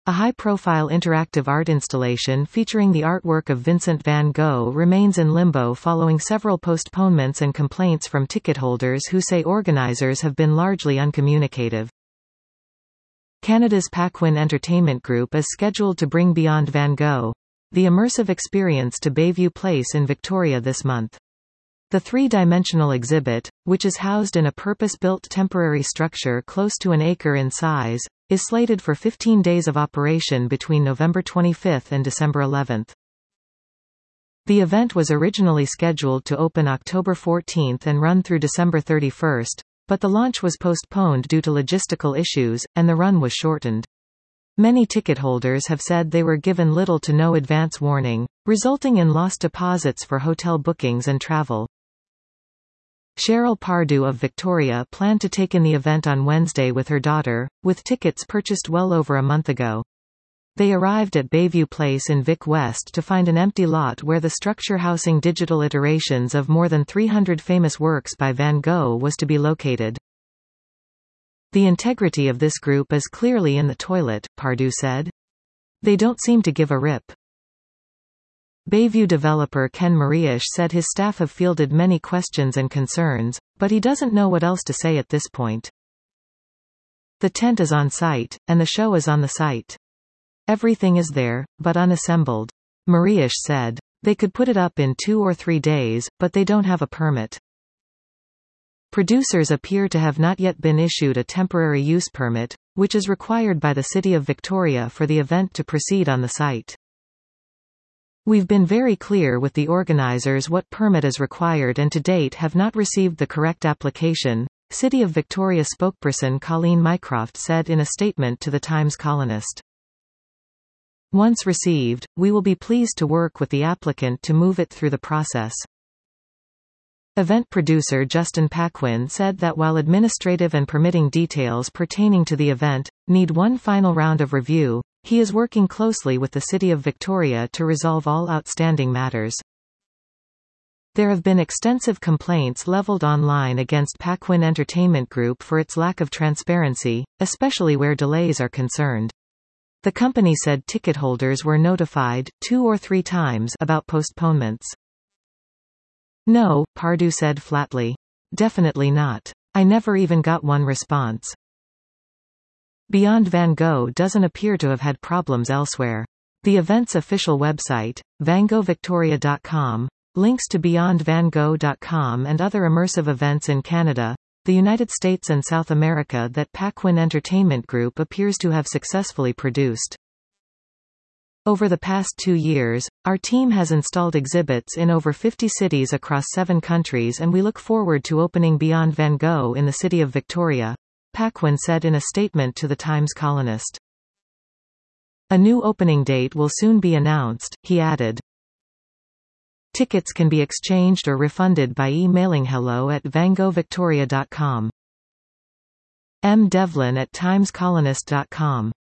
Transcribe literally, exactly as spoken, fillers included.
A high-profile interactive art installation featuring the artwork of Vincent van Gogh remains in limbo following several postponements and complaints from ticket holders who say organizers have been largely uncommunicative. Canada's Paquin Entertainment Group is scheduled to bring Beyond Van Gogh, the immersive experience, to Bayview Place in Victoria this month. The three-dimensional exhibit, which is housed in a purpose-built temporary structure close to an acre in size, is slated for fifteen days of operation between November twenty-fifth and December eleventh. The event was originally scheduled to open October fourteenth and run through December thirty-first, but the launch was postponed due to logistical issues, and the run was shortened. Many ticket holders have said they were given little to no advance warning, resulting in lost deposits for hotel bookings and travel. Cheryl Pardue of Victoria planned to take in the event on Wednesday with her daughter, with tickets purchased well over a month ago. They arrived at Bayview Place in Vic West to find an empty lot where the structure housing digital iterations of more than three hundred famous works by Van Gogh was to be located. "The integrity of this group is clearly in the toilet," Pardue said. "They don't seem to give a rip." Bayview developer Ken Mariusz said his staff have fielded many questions and concerns, but he doesn't know what else to say at this point. "The tent is on site, and the show is on the site. Everything is there, but unassembled," Mariusz said. "They could put it up in two or three days, but they don't have a permit." Producers appear to have not yet been issued a temporary use permit, which is required by the City of Victoria for the event to proceed on the site. "We've been very clear with the organizers what permit is required and to date have not received the correct application," City of Victoria spokesperson Colleen Mycroft said in a statement to the Times Colonist. "Once received, we will be pleased to work with the applicant to move it through the process." Event producer Justin Paquin said that while administrative and permitting details pertaining to the event need one final round of review, he is working closely with the City of Victoria to resolve all outstanding matters. There have been extensive complaints leveled online against Paquin Entertainment Group for its lack of transparency, especially where delays are concerned. The company said ticket holders were notified two or three times about postponements. "No," Pardue said flatly. "Definitely not. I never even got one response." Beyond Van Gogh doesn't appear to have had problems elsewhere. The event's official website, van gogh victoria dot com, links to beyond van gogh dot com and other immersive events in Canada, the United States and South America that Paquin Entertainment Group appears to have successfully produced. Over the past two years, our team has installed exhibits in over fifty cities across seven countries, and we look forward to opening Beyond Van Gogh in the City of Victoria, Paquin said in a statement to the Times Colonist. "A new opening date will soon be announced," he added. Tickets can be exchanged or refunded by emailing hello at van gogh victoria dot com. M. Devlin at times colonist dot com